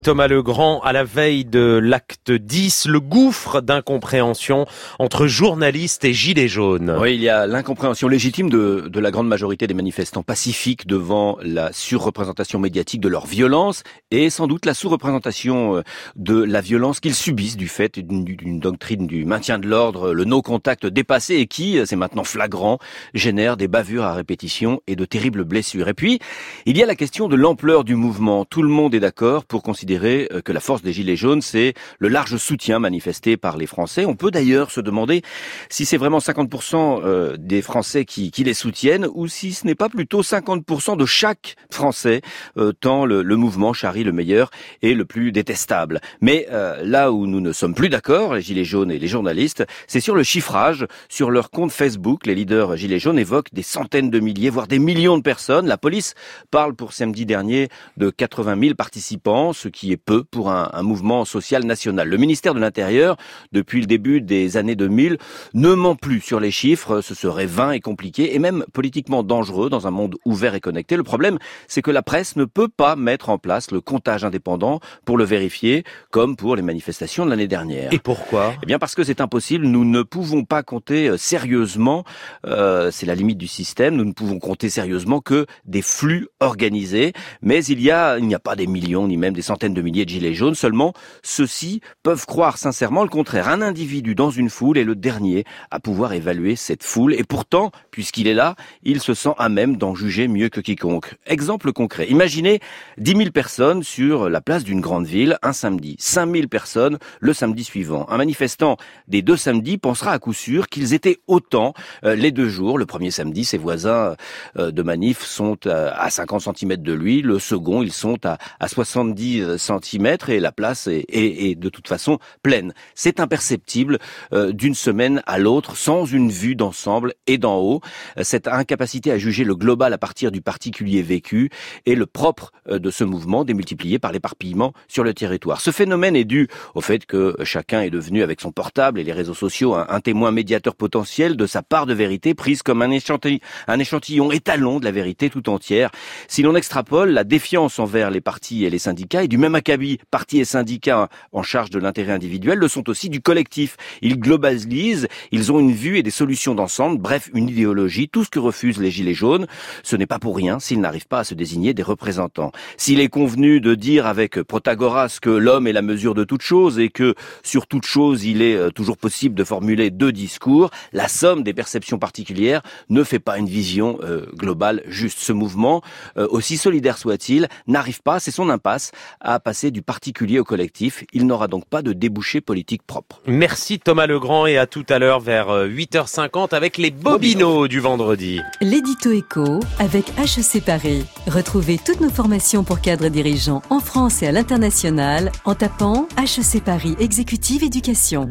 Thomas Legrand, à la veille de l'acte 10, le gouffre d'incompréhension entre journalistes et gilets jaunes. Oui, il y a l'incompréhension légitime de la grande majorité des manifestants pacifiques devant la surreprésentation médiatique de leur violence et sans doute la sous-représentation de la violence qu'ils subissent du fait d'une doctrine du maintien de l'ordre, le no-contact dépassé et qui, c'est maintenant flagrant, génère des bavures à répétition et de terribles blessures. Et puis, il y a la question de l'ampleur du mouvement. Tout le monde est d'accord pour considérer que la force des Gilets jaunes, c'est le large soutien manifesté par les Français. On peut d'ailleurs se demander si c'est vraiment 50% des Français qui les soutiennent ou si ce n'est pas plutôt 50% de chaque Français, tant le mouvement charrie le meilleur et le plus détestable. Mais là où nous ne sommes plus d'accord, les Gilets jaunes et les journalistes, c'est sur le chiffrage. Sur leur compte Facebook, les leaders Gilets jaunes évoquent des centaines de milliers, voire des millions de personnes. La police parle pour samedi dernier de 80 000 participants, ce qui est peu pour un mouvement social national. Le ministère de l'Intérieur, depuis le début des années 2000, ne ment plus sur les chiffres. Ce serait vain et compliqué et même politiquement dangereux dans un monde ouvert et connecté. Le problème, c'est que la presse ne peut pas mettre en place le comptage indépendant pour le vérifier, comme pour les manifestations de l'année dernière. Et pourquoi ? Eh bien parce que c'est impossible. Nous ne pouvons pas compter sérieusement, c'est la limite du système, nous ne pouvons compter sérieusement que des flux organisés. Mais il n'y a pas des millions ni même des centaines de milliers de gilets jaunes, seulement ceux-ci peuvent croire sincèrement le contraire. Un individu dans une foule est le dernier à pouvoir évaluer cette foule et pourtant, puisqu'il est là, il se sent à même d'en juger mieux que quiconque. Exemple concret, imaginez 10 000 personnes sur la place d'une grande ville un samedi, 5 000 personnes le samedi suivant. Un manifestant des deux samedis pensera à coup sûr qu'ils étaient autant les deux jours. Le premier samedi, ses voisins de manif sont à 50 cm de lui, le second, ils sont à 70 cm et la place est de toute façon pleine. C'est imperceptible d'une semaine à l'autre sans une vue d'ensemble et d'en haut. Cette incapacité à juger le global à partir du particulier vécu est le propre de ce mouvement démultiplié par l'éparpillement sur le territoire. Ce phénomène est dû au fait que chacun est devenu avec son portable et les réseaux sociaux un témoin médiateur potentiel de sa part de vérité prise comme un échantillon étalon de la vérité tout entière. Si l'on extrapole, la défiance envers les partis et les syndicats est du même acabit. Partis et syndicats en charge de l'intérêt individuel le sont aussi du collectif. Ils globalisent, ils ont une vue et des solutions d'ensemble, bref, une idéologie. Tout ce que refusent les Gilets jaunes, ce n'est pas pour rien s'ils n'arrivent pas à se désigner des représentants. S'il est convenu de dire avec Protagoras que l'homme est la mesure de toute chose et que sur toute chose il est toujours possible de formuler deux discours, la somme des perceptions particulières ne fait pas une vision globale juste. Ce mouvement, aussi solidaire soit-il, n'arrive pas, c'est son impasse, à passer du particulier au collectif. Il n'aura donc pas de débouché politique propre. Merci Thomas Legrand et à tout à l'heure vers 8h50 avec les Bobinos du vendredi. L'édito éco avec HEC Paris. Retrouvez toutes nos formations pour cadres dirigeants en France et à l'international en tapant HEC Paris Exécutive Éducation.